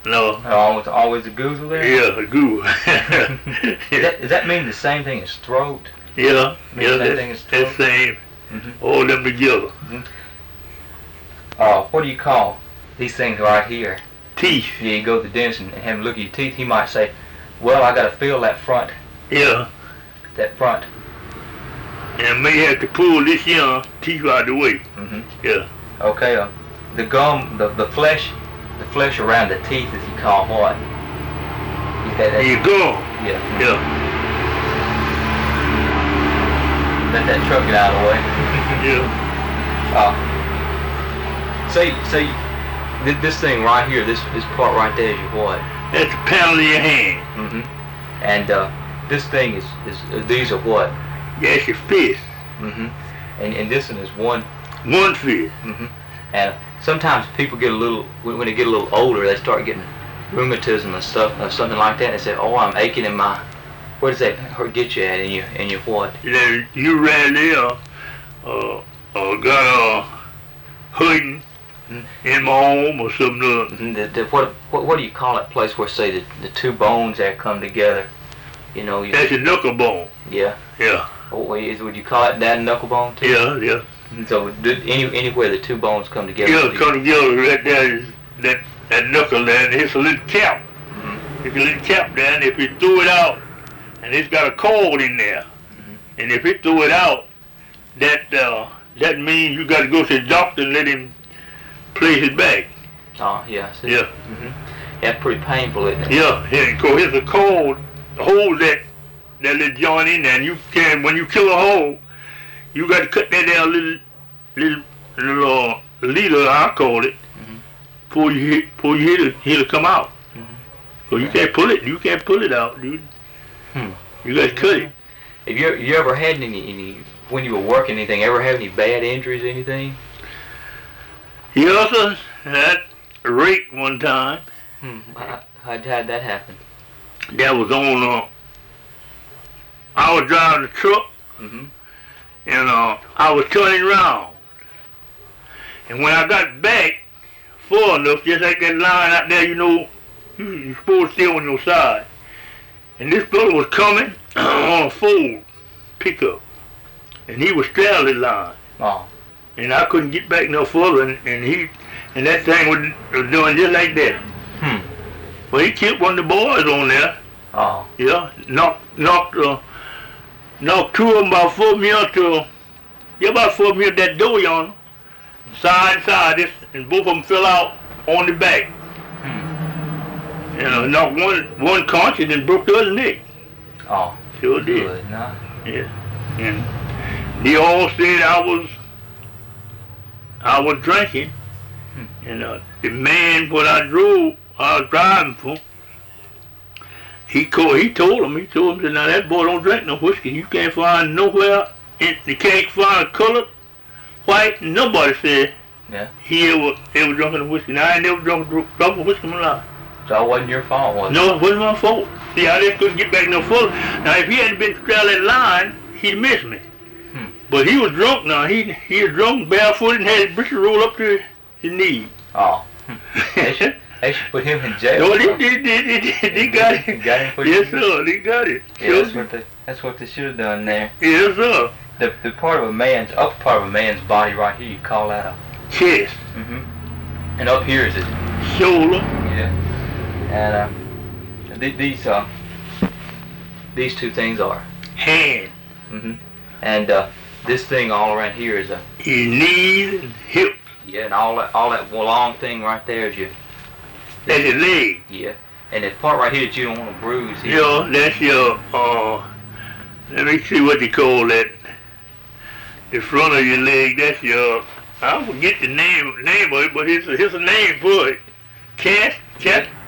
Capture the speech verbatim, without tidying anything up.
No. Oh, always, always a goozle there? Yeah, a goo. Does, that, does that mean the same thing as throat? Yeah, Mean yeah, the same that's, thing as throat? that's same. Mm-hmm. All them together. Mm-hmm. Uh, what do you call these things right here? Teeth. Yeah, you go to the dentist and have him look at your teeth. He might say, well, I got to feel that front, Yeah. that front. And may have to pull this young teeth out of the way. Mm-hmm. Yeah. Okay, uh, the gum, the, the flesh, the flesh around the teeth is you call what? Is that, There you go. Yeah. Yeah. Let that truck get out of the way. Yeah. Uh, say, say, th- this thing right here, this this part right there is your what? That's the palm of your hand. Mm-hmm. And uh, this thing is, is uh, these are what? That's your fist. Mm-hmm. And and this one is one. One fist. Mm-hmm. And sometimes people get a little, when when they get a little older, they start getting rheumatism and stuff, or something like that. And they say, "Oh, I'm aching in my." Where does that hurt get you at in your in your what? Then you right there, uh, uh, got a hurting Mm-hmm. in my arm or something. Mm-hmm. The, the, what, what what do you call that place where say the, the two bones that come together? You know. You, That's your knuckle bone. yeah. Yeah. Or is would you call it that knuckle bone too? Yeah, yeah. And so do, any anywhere the two bones come together. Yeah, do come together right there is that, that knuckle there, and it's a little cap. Mm-hmm. It's a little cap there, and if you throw it out, and it's got a cord in there, Mm-hmm. and if you throw it out, that uh, that means you got to go to the doctor and let him place it back. Oh yeah. I see. Yeah. Mm-hmm. That's pretty painful, isn't it? Yeah, and so here's a cord, hold that that little joint in there, and you can, when you kill a hole, you got to cut that down little, little, little uh, leader, I call it, Mm-hmm. before you hit, before you hit it, it'll come out. Mm-hmm. So you can't pull it, you can't pull it out, dude. Hmm. You got to cut it. Have you you ever had any any when you were working anything? Ever have any bad injuries or anything? He also had a rake one time. Hmm. How how did that happen? That was on. Uh, I was driving the truck, Mm-hmm. and uh, I was turning around. And when I got back far enough, just like that line out there, you know, you, you're supposed to stay on your side. And this brother was coming on a Ford pickup, and he was straddling line. Oh. And I couldn't get back no further, and, and he, and that thing was, was doing just like that. Hmm. Well, he killed one of the boys on there. Oh. Yeah, knocked, knocked, uh, knocked two of them about four meals to, yeah, about four meals that door yonder, side and side, this, and both of them fell out on the back. Hmm. You know, knocked one, one conscious and broke the other neck. Oh. Sure did. Good. No. Yeah, and they all said I was, I was drinking, Hmm. and uh, the man what I drove, I was driving for, he called, he told him, he told him, said, now that boy don't drink no whiskey. You can't find nowhere, in, you can't find a colored, white, nobody said Yeah. he ever, ever drinking whiskey. Now I ain't never drunk, drunk a whiskey in my life. So it wasn't your fault, was it? No, it wasn't my fault. See, I just couldn't get back no further. Now if he hadn't been straddling that line, he'd missed me. Hmm. But he was drunk now. He he was drunk, barefooted, and had his britches rolled up to his knee. Oh. Hmm. They should, they should put him in jail. No, they, they, they, they, they, they got it. Got him put Yes, in- sir, they got it. Yeah, that's what they that's what they should have done there. Yes, sir. The the part of a man's upper part of a man's body right here, you call that a Chest, mm-hmm. And up here is it shoulder, yeah. And uh, th- these uh these two things are hand, mm-hmm. And uh, this thing all around here is a his knees, and hips. yeah, and all that all that long thing right there is your That's his leg. yeah. And the part right here that you don't want to bruise here. Yeah, that's your, uh, let me see what they call that. The front of your leg, that's your, I forget the name name of it, but it's a, it's a name for it. Chest, chest,